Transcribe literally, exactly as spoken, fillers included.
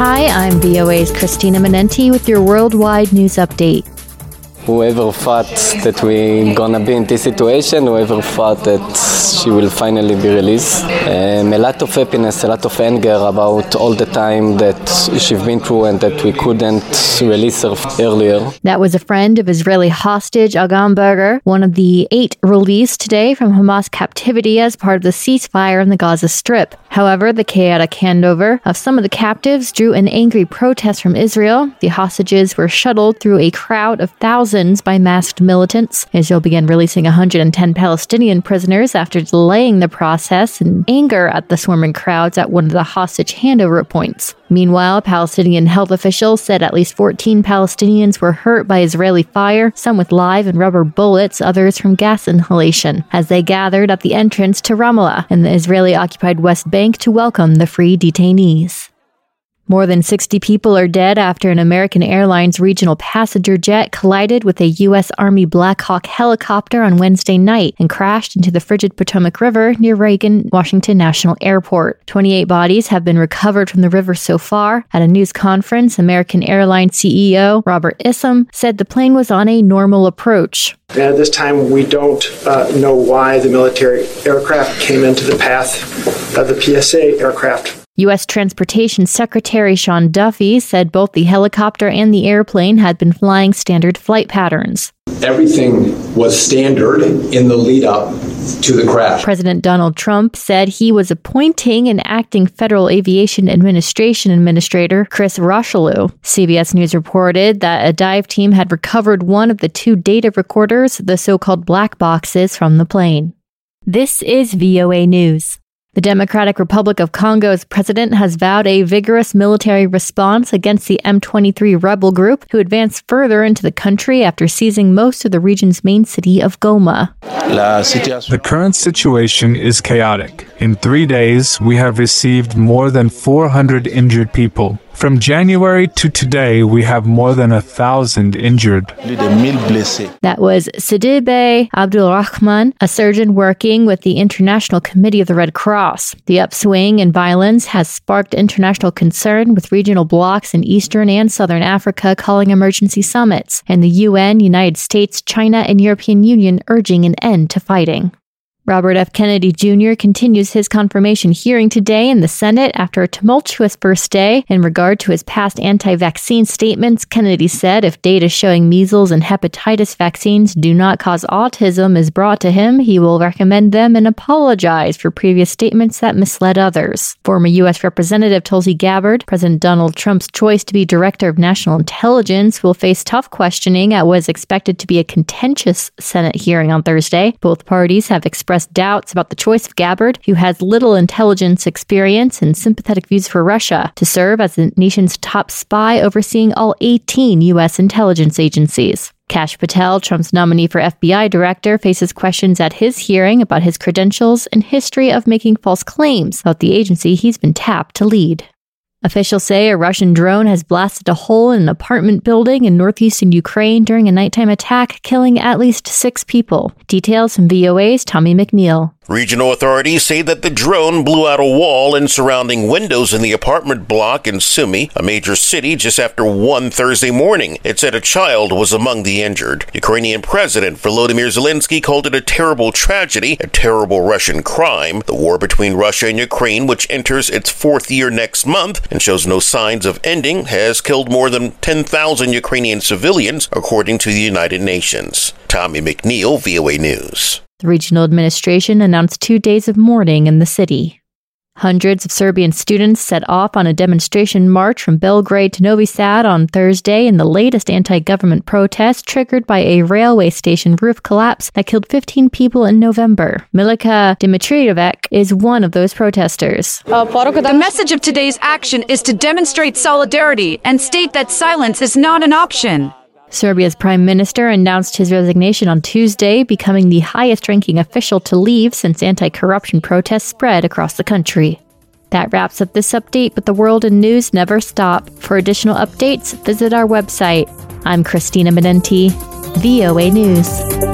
Hi, I'm V O A's Christina Manenti with your worldwide news update. Whoever thought that we're gonna be in this situation, whoever thought that she will finally be released. Um, a lot of happiness, a lot of anger about all the time that she's been through and that we couldn't release her earlier. That was a friend of Israeli hostage Agam Berger, one of the eight released today from Hamas captivity as part of the ceasefire in the Gaza Strip. However, the chaotic handover of some of the captives drew an angry protest from Israel. The hostages were shuttled through a crowd of thousands by masked militants. Israel began releasing one hundred ten Palestinian prisoners after delaying the process in anger at the swarming crowds at one of the hostage handover points. Meanwhile, Palestinian health officials said at least fourteen Palestinians were hurt by Israeli fire, some with live and rubber bullets, others from gas inhalation, as they gathered at the entrance to Ramallah in the Israeli-occupied West Bank to welcome the free detainees. More than sixty people are dead after an American Airlines regional passenger jet collided with a U S Army Black Hawk helicopter on Wednesday night and crashed into the frigid Potomac River near Reagan Washington National Airport. twenty-eight bodies have been recovered from the river so far. At a news conference, American Airlines C E O Robert Isom said the plane was on a normal approach. And at this time, we don't uh, know why the military aircraft came into the path of the P S A aircraft. U S Transportation Secretary Sean Duffy said both the helicopter and the airplane had been flying standard flight patterns. Everything was standard in the lead up to the crash. President Donald Trump said he was appointing an acting Federal Aviation Administration Administrator, Chris Rocheleau. C B S News reported that a dive team had recovered one of the two data recorders, the so-called black boxes, from the plane. This is V O A News. The Democratic Republic of Congo's president has vowed a vigorous military response against the M twenty-three rebel group, who advanced further into the country after seizing most of the region's main city of Goma. The current situation is chaotic. In three days, we have received more than four hundred injured people. From January to today, we have more than a thousand injured. That was Sidibe Abdulrahman, a surgeon working with the International Committee of the Red Cross. The upswing in violence has sparked international concern, with regional blocs in Eastern and Southern Africa calling emergency summits, and the U N, United States, China, and European Union urging an end to fighting. Robert F. Kennedy Junior continues his confirmation hearing today in the Senate after a tumultuous first day. In regard to his past anti-vaccine statements, Kennedy said if data showing measles and hepatitis vaccines do not cause autism is brought to him, he will recommend them and apologize for previous statements that misled others. Former U S Representative Tulsi Gabbard, President Donald Trump's choice to be Director of National Intelligence, will face tough questioning at what is expected to be a contentious Senate hearing on Thursday. Both parties have expressed doubts about the choice of Gabbard, who has little intelligence experience and sympathetic views for Russia, to serve as the nation's top spy overseeing all eighteen U S intelligence agencies. Kash Patel, Trump's nominee for F B I director, faces questions at his hearing about his credentials and history of making false claims about the agency he's been tapped to lead. Officials say a Russian drone has blasted a hole in an apartment building in northeastern Ukraine during a nighttime attack, killing at least six people. Details from V O A's Tommy McNeil. Regional authorities say that the drone blew out a wall and surrounding windows in the apartment block in Sumy, a major city, just after one Thursday morning. It said a child was among the injured. Ukrainian President Volodymyr Zelensky called it a terrible tragedy, a terrible Russian crime. The war between Russia and Ukraine, which enters its fourth year next month and shows no signs of ending, has killed more than ten thousand Ukrainian civilians, according to the United Nations. Tommy McNeil, V O A News. The regional administration announced two days of mourning in the city. Hundreds of Serbian students set off on a demonstration march from Belgrade to Novi Sad on Thursday in the latest anti-government protest triggered by a railway station roof collapse that killed fifteen people in November. Milica Dimitrijevic is one of those protesters. The message of today's action is to demonstrate solidarity and state that silence is not an option. Serbia's prime minister announced his resignation on Tuesday, becoming the highest-ranking official to leave since anti-corruption protests spread across the country. That wraps up this update, but the world and news never stop. For additional updates, visit our website. I'm Christina Manenti, V O A News.